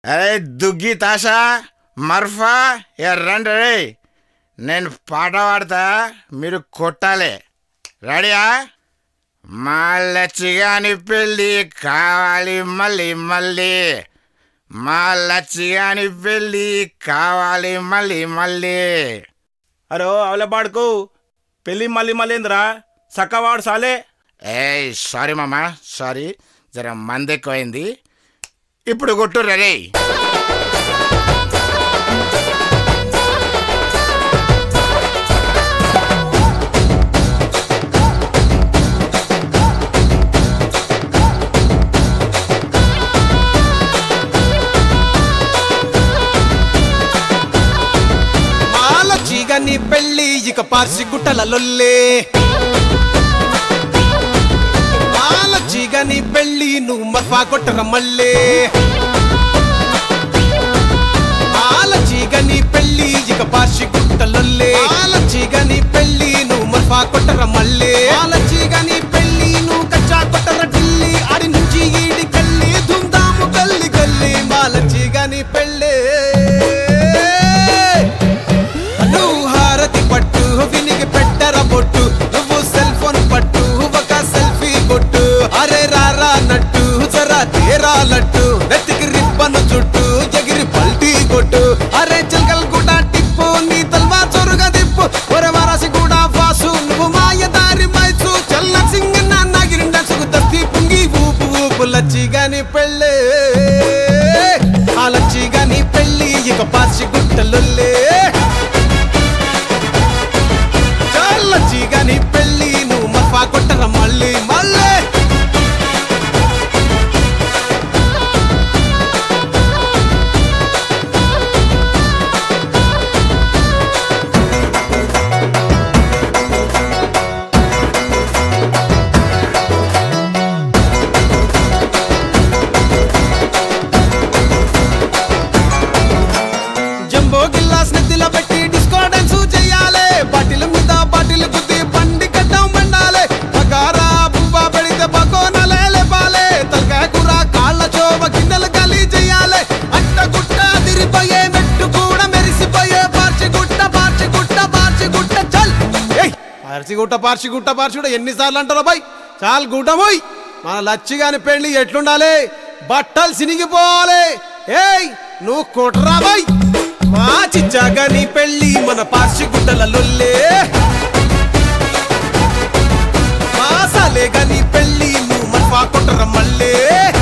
అరే దుగ్గి తాషా మర్ఫా రండి రే, నేను పాట పాడతా, మీరు కొట్టాలి. రెడీయా? మా లచ్చిగాని పెళ్ళి కావాలి మళ్ళీ మళ్ళీ, మా లచ్చిగాని పెళ్ళి కావాలి మళ్ళీ మళ్ళీ. అరే అవలే పాడుకో, పెళ్ళి మళ్ళీ మళ్ళీ ఏందిరా, సక్కవాడు సాలే. సారీ మామ, సారీ, జర మంది ఎక్కువైంది. ఇప్పుడు కొట్టు రే. నీ పెళ్ళి ఇక పార్సి గుట్టల లొల్లే, ఆలచిగా నీ పెళ్ళి నువ్వు మర్ఫా కొట్టర మళ్ళే, ఆలచిగా నీ పెళ్ళి ఇక పార్సి గుట్టలొల్లే, ఆలచిగా నీ పెళ్ళి నువ్వు మర్ఫా కొట్టర మళ్ళే, ఆలచిగా నీ పెళ్ళి నువ్వు కచ్చా కొట్టర ఢిల్లీ, ఆడి నుంచి ఈడి కల్లి ధుందాము గల్లి గల్లి, మాలచిగా నీ పెళ్ళే. వినికి పెట్టర బొట్టు, నువ్వు సెల్ ఫోన్ పట్టు, ఒక సెల్ఫీ కొట్టు, అరే రారా నట్టు జరా తేరాలట్టు, నెత్తికి రిబ్బను చుట్టు ఎగిరి పల్టీ కొట్టు, అరే చిల్కల్ కూడా టిప్పు నీ తల్వా చొరుగా దిప్పు, ఒరే వారాసి కూడా వాసు నువ్వు మాయదారి మైసు, చల్ల సింగ్ నాగిరి నసుకు దస్తి పుంగి ఊపు ఊపు, లచ్చిగా నీ పెళ్ళే, ఆ లచ్చిగా నీ పెళ్ళి ఇక పార్సి గుట్టలొల్లే, లచ్చిగా నీ పెళ్ళి నువ్వు మర్ఫా కొట్టర మళ్ళీ మళ్ళీ. జంబో గిల్లాస్ నెత్తిలో పెట్టి డిస్కో డాన్స్ చెయ్యాలి, బాటిల్ మీద బాటిల్ గుద్ది బండి కట్టం మండాలి, బగారా బువ్వ పెడితే బకోనలే లేపాలి, తలకాయ కూర కాళ్ళ చోవ గిన్నెలు గలీ చెయ్యాలి, అట్ట గుట్ట తిరిపోయే మెట్టు కూడా మెరిసిపోయే పార్చిగుట్ట పార్చిగుట్ట పార్చిగుట్ట చల్. పార్చిగుట్ట పార్చిగుట్ట పార్చిగుట్ట ఎన్నిసార్లు అంటారో బై, చాలు గుట్టమోయ్. మన లచ్చిగాని పెళ్లి ఎట్లుండాలి, బట్టలు సినిగిపోవాలి. ఏయ్ నువ్వు కొట్రా బై, మా చిచ్చాగా నీ పెళ్ళి మన పార్సి గుట్టల లొల్లే, మా సాలేగా నీ పెళ్ళి నువ్వు మర్ఫా కొట్టర మళ్ళే.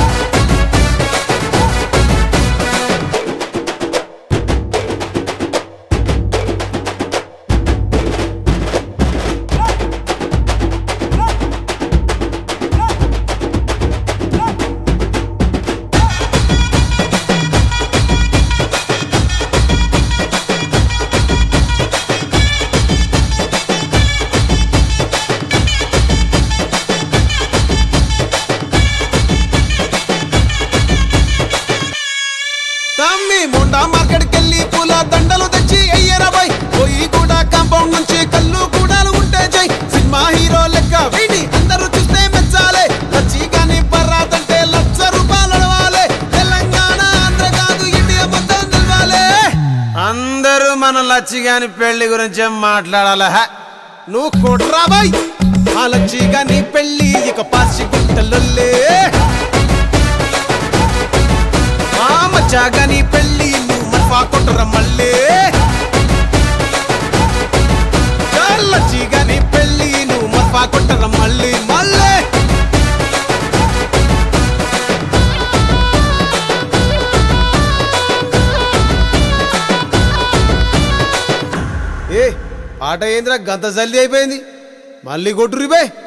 తమ్మి మొండా మార్కెట్కి వెళ్ళి పూల దండలు తెచ్చి అయ్యరబాయ్, పోయి కూడా కాంపౌండ్ నుంచి కళ్ళు కూడాలు ఉంటే జై, సినిమా హీరో లెక్క వీడి అందరూ చూస్తే మెచ్చాలే, లచ్చిగాని బరాతంటే ₹1,00,000 అడవాలే, తెలంగాణ ఆంధ్ర కాదు ఇండియా మొత్తం తెలవాలే, అందరూ మన లచ్చిగాని పెళ్లి గురించే మాట్లాడాల. నువ్వు కొట్రా బాయ్, ఆ లచ్చిగాని పెళ్లి ఇక పార్సి గుట్టలొల్లే, మచ్చాగా నీ పెళ్ళి నువ్వు మర్ఫా కొట్టర మళ్ళీ, లచ్చిగా నీ పెళ్ళి నువ్వు మర్ఫా కొట్టర మళ్ళీ మళ్ళీ. ఏ పాట ఏంద్రా గంత జల్దీ అయిపోయింది, మళ్ళీ కొట్టురి బే.